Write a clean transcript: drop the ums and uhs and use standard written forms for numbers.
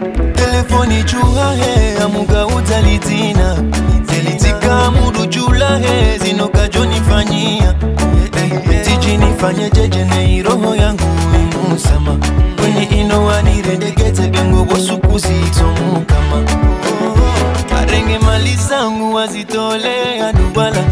Telefoni chua he amuga utalitina Delitika mudu chula he zinoka joni fanyia Tiji nifanye jeje na iroho yangu imusama Kwenye inowa nirendegete bengo bosukusi itomu kama Arenge mali zangu wazitole adubala